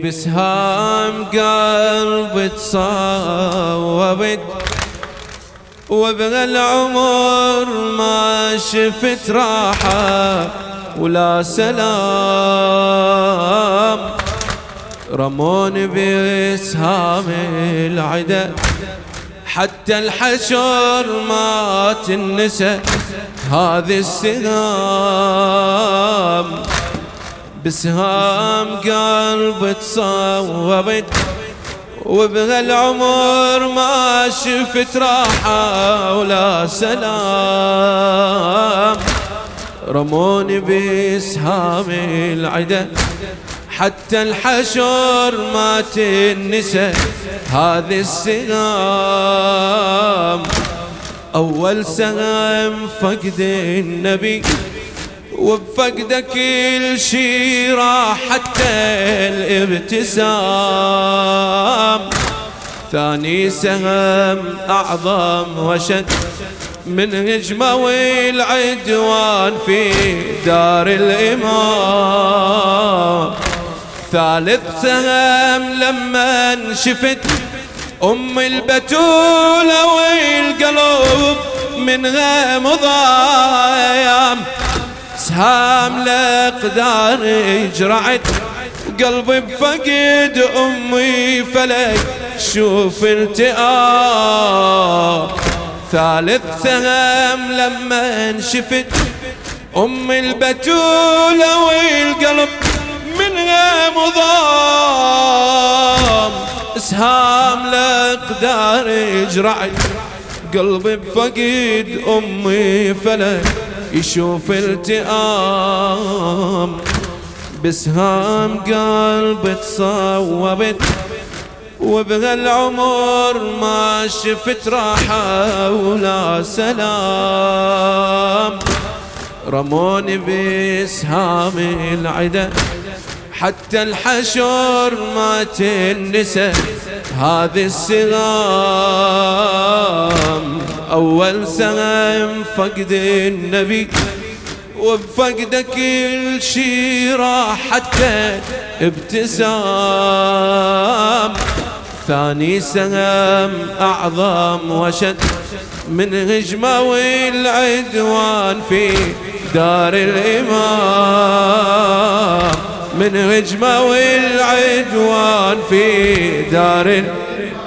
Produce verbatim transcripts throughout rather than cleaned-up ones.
بسهام قلبي تصوبت وبهالعمر ما شفت راحة ولا سلام. رموني بسهام العدا حتى الحشر ما تنسى هذه السهام. بسهام قلبي تصوبت وبهالعمر ما شفت راحة ولا سلام. رموني بسهام العدا حتى الحشر ما تنسى هذه السهام. أول سهم فقد النبي وبفقدك كل شي راح حتى الابتسام. ثاني سهم أعظم وشد من هجمة والعدوان في دار الإمام. ثالث سهم لما شفت أم البتولة والقلب منها مضايم. سهام الأقدار اجرعت وقلبي بفقد أمي فلك شوف التئام. ثالث سهم لما شفت أم البتولة والقلب منها مضام. سهام الأقدار اجرعت قلبي بفقد أمي فلك يشوف التئام. بسهام قلبي تصوبت وبهالعمر ما شفت راحة ولا سلام. رموني بسهام العدا حتى الحشر ما تنسى هذه السهام. أول سهم فقد النبي وبفقدك كل شي راح حتى ابتسام. ثاني سهم أعظم وشد من هجمة والعدوان في دار الإمام. من هجمة والعدوان في دار الإمام.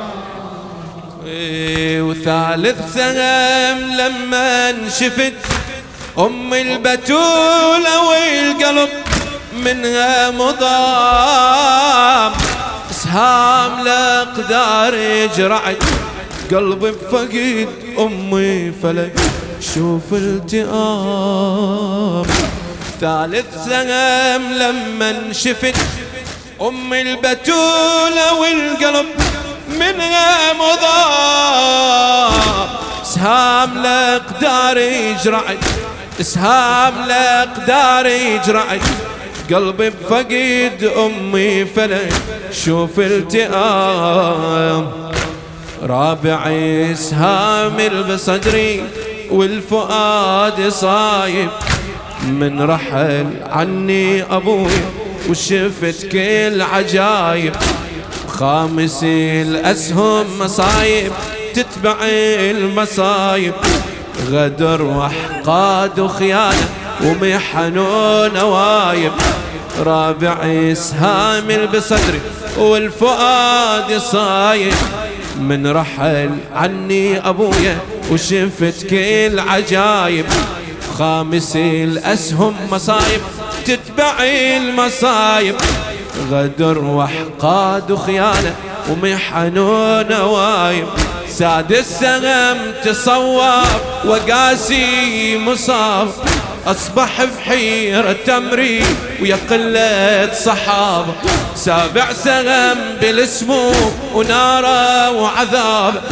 وثالث سهم لما شفت أم البتولة والقلب منها مضام. سهام الأقدار اجرعت قلبي بفقد أمي فلك شوف التئام. ثالث سهم لما شفت أم البتولة والقلب منها مضام. سهام الأقدار اجرعت سهام الأقدار اجرعت قلبي بفقد أمي فلك شوف التئام. رابع سهام بصدري والفؤاد صايب من رحل عني أبوي وشفت كل عجايب. خامس الأسهم مصايب تتبع المصايب. غدر واحقاد وخيانة ومحن ونوايب. رابع سهام بصدري والفؤاد صايب من رحل عني أبويا وشفت كل عجايب. خامس الأسهم مصايب تتبع المصايب. غدر واحقاد وخيانة ومحن ونوايب. سادس سهم تصوب وقاسي مصاب. أصبح بحيرة تمري ويا قلة صحاب. سابع سهم بالسموم ونارة وعذاب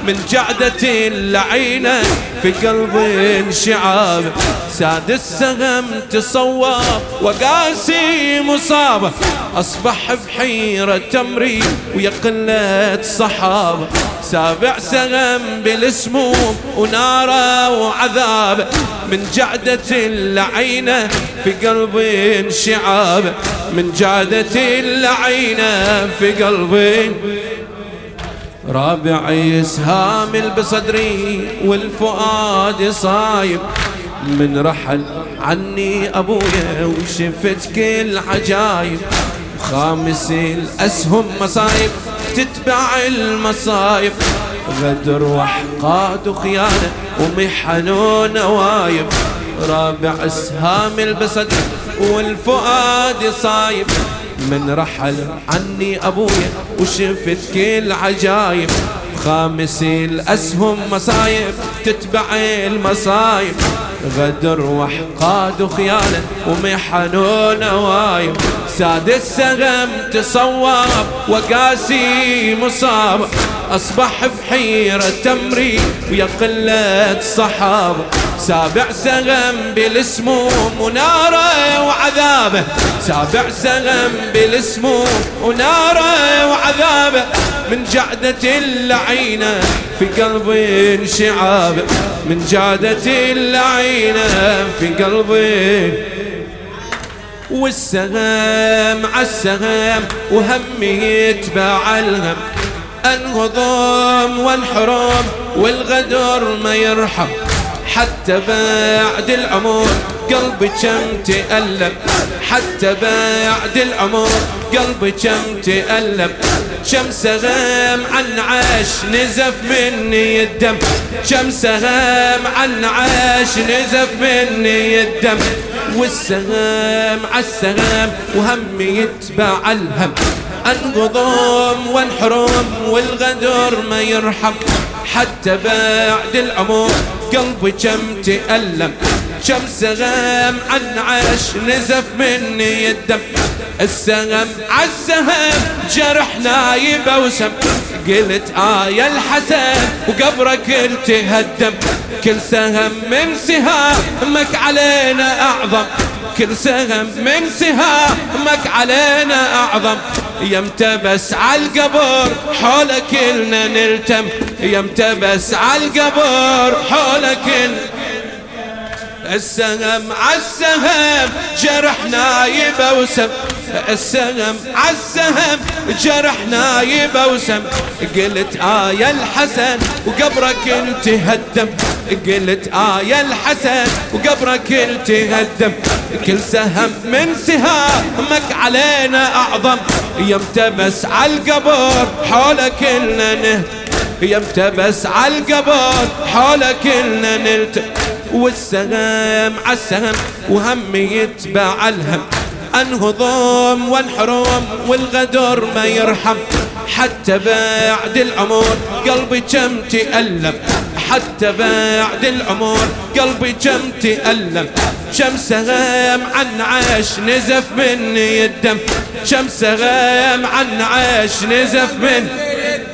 من جعدة اللعينة في قلب انشعاب. ساد السهم تصوب وقاسي مصابة، أصبح بحيرة تمري ويا قلة صحابة. سابع سهم بالسموم وناره وعذاب، من جعدة اللعينة في قلب انشعاب. من جعدة اللعينة في قلبي. رابع إسهام بصدري والفؤاد صايب، من رحل عني أبويا وشفت كل عجايب. خامس الأسهم مصايب تتبع المصايب، غدر وحقاد وخيانة ومحن ونوايب. رابع إسهام بصدري والفؤاد صايب، من رحل عني أبويا وشفت كل عجايب. خامس الأسهم مصايب تتبع المصايب، غدر وحقاد وخيانة ومحن ونوايب. سادس سهم تصوب وقاسي مصاب، أصبح بحيرة تمري ويا قلة صحابة. سابع سهم بالسموم وناره وعذابه، سابع سهم بالسموم وناره وعذابه. من جعدة اللعينة في قلب انشعاب، من جعدة اللعينة في قلبي. والسهم عالسهم وهمي يتبع الهم، انهضم وانحرم والغدر ما يرحم. حتى بعد العمر قلبي كم تألم، حتى بعد العمر قلبي كم تألم. كم سهم عن عاش نزف مني الدم، كم سهم عن عاش نزف مني الدم. والسهم عالسهم وهمي يتبع الهم، انقضم وانحرم والغدر ما يرحم. حتى بعد العمر قلبي كم تألم، كم سهم عن عاش نزف مني الدم. السهم عالسهم جرحنا يبوسم، قلت آية الحسن وقبرك انت هدم. كل سهم من سهامك علينا أعظم، كل سهم من سهامك علينا أعظم. يمتى بس عالقبر حولك كلنا نلتم، يمتى بس عالقبر حولك كلنا. السهم عالسهم جرحنا يبوسم، السهم عالسهم جرحنا يبوسم. قلت آية الحسن وقبرك انت هدم، قلت آية الحسن وقبرك انت هدم. كل سهم من سهامك علينا أعظم، يمتى بس عالقبر حولك كلنا نهدم، يمتى بس عالقبر حولك كلنا نلتم. والسهم عالسهم وهمي يتبع الهم، انهضم وانحرم والغدر ما يرحم. حتى بعد العمر قلبي كم تألم، حتى بعد العمر قلبي كم تألم. كم سهم عن عاش نزف مني الدم، كم سهم عن عاش نزف مني.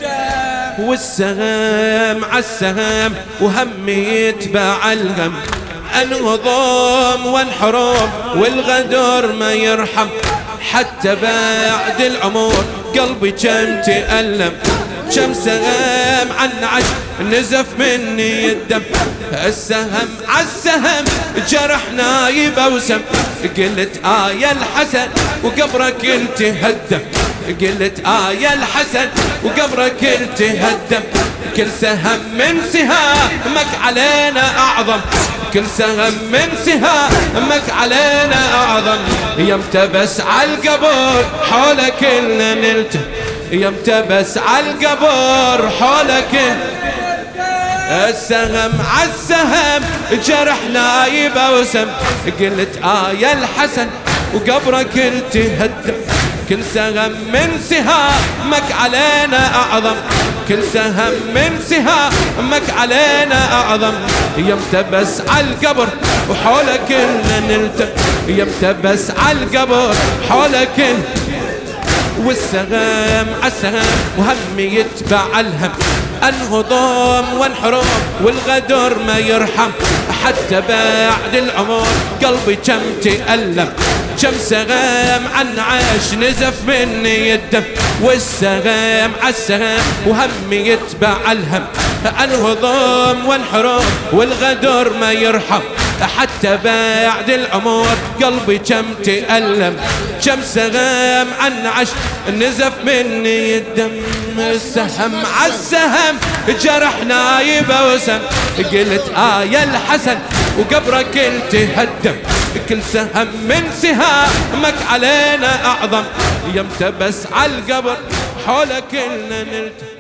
والسهم عالسهم وهمي يتبع الهم، انهضم وانحرم والغدر ما يرحم. حتى بعد العمر قلبي كم تألم، كم سهم عن عش نزف مني الدم. السهم عالسهم جرحنا يبوسم، قلت آية الحسن وقبرك انت هدم، قلت آية الحسن وقبرك انت هدم. كل سهم من سهامك علينا أعظم، كل سهم من سهامك علينا أعظم. يمتى بس عالقبر حولك كلنا نلتم، يمتى بس عالقبر حولك. السهم عالسهم جرحنا يبوسم، قلت آية الحسن وقبرك انت هدم. كل سهم من سهامك علينا أعظم، كل سهم من سهامك علينا أعظم. يمتى بس عالقبر وحولك كلنا نلتم، يمتى بس عالقبر حولك. والسهم عالسهم وهمي يتبع الهم، انهضم وانحرم والغدر ما يرحم، حتى بعد العمر قلبي كم تألم، كم سغام عن عاش نزف مني الدم، والسغام عالسغام وهمي يتبع الهم، انهضم وانحرم والغدر ما يرحم، حتى بعد العمر قلبي كم تألم، كم سغام عن عش نزف مني الدم، السهم عالسهم جرح نايب وسم، قلت آية الحسن وقبرك التهدم، كل سهم من سهامك علينا أعظم، يمتى بس عالقبر حولك كلنا نلتهي.